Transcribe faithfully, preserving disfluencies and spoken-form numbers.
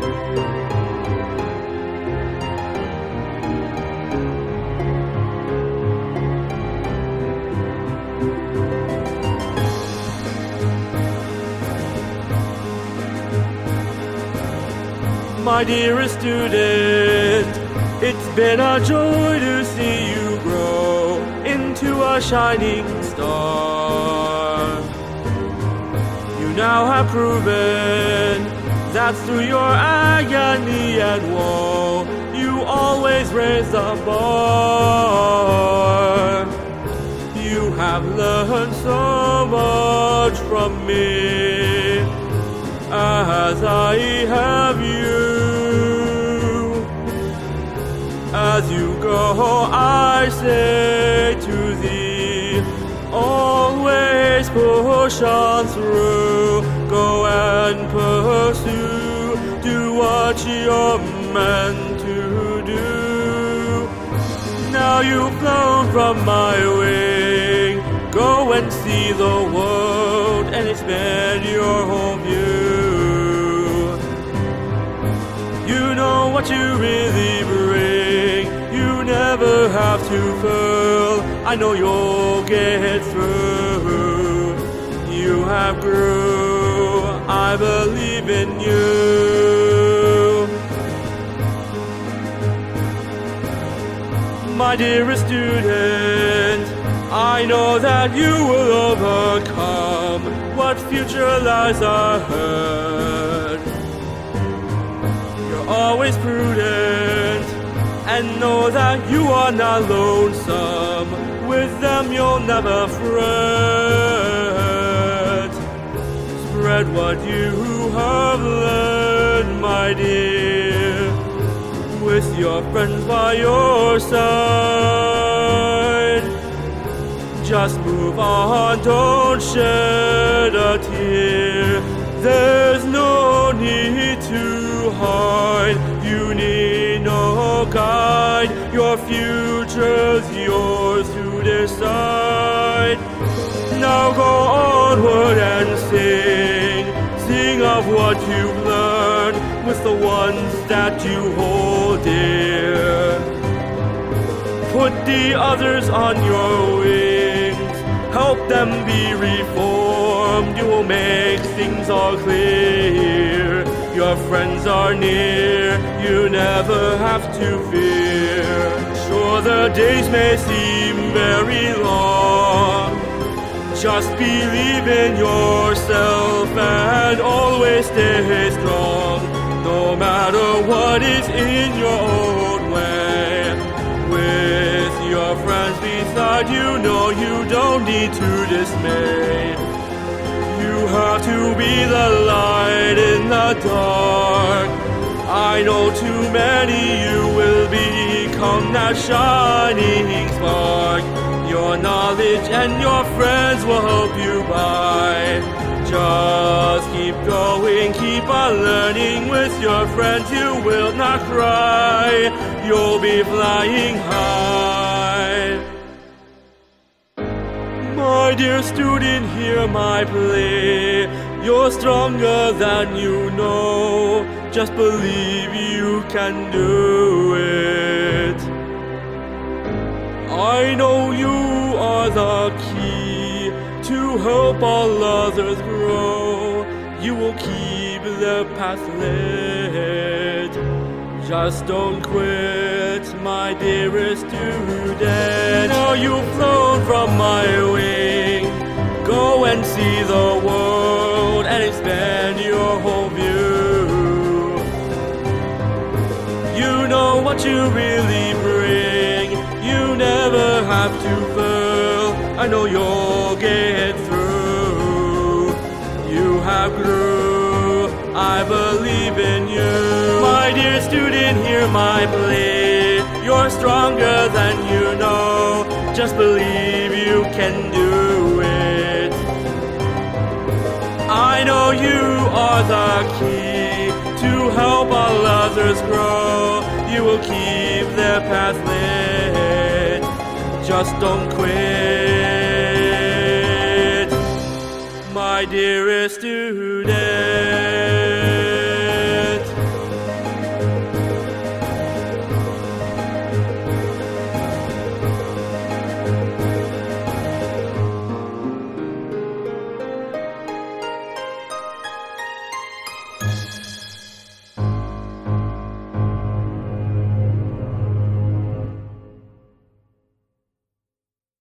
My dearest student, it's been a joy to see you grow into a shining star. You now have proven that through your agony and woe, you always raise the bar. You have learned so much from me, as I have you. As you go, I say to thee, always push on through. Go and pursue, do what you're meant to do. Now you've flown from my wing, go and see the world and expand your whole view. You know what you really bring, you never have to fail. I know you'll get through. You have grew, I believe in you. My dearest student, I know that you will overcome what future lies ahead. You're always prudent, and know that you are not lonesome. With them you'll never fret. Spread what you have learned, my dear, with your friends by your side. Just move on, don't shed a tear. There's no need to hide. You need no guide. Your future's yours to decide. Now go onward and sing. Sing of what you've learned with the ones that you hold dear. Put the others on your wings, help them be reformed. You will make things all clear. Your friends are near, you never have to fear. Sure, the days may seem very long, just believe in yourself and always stay strong. No matter what is in your own way, with your friends beside you, know you don't need to dismay. You have to be the light in the dark. I know too many, you will become that shining spark. Your knowledge and your friends will help you by. Just keep going, keep on learning with your friends. You will not cry, you'll be flying high. My dear student, hear my plea. You're stronger than you know. Just believe you can do it. I know you are the key to help all others grow. You will keep the path lit. Just don't quit, my dearest student. Now you've flown from my wing, go and see the world and expand your whole view. You know what you really bring, you never have to fail. I know you'll get through. You have grew, I believe in you. My dear student, hear my plea. You're stronger than you know. Just believe you can do it. I know you are the key to help all others grow. You will keep their path lit. Just don't quit, my dearest student.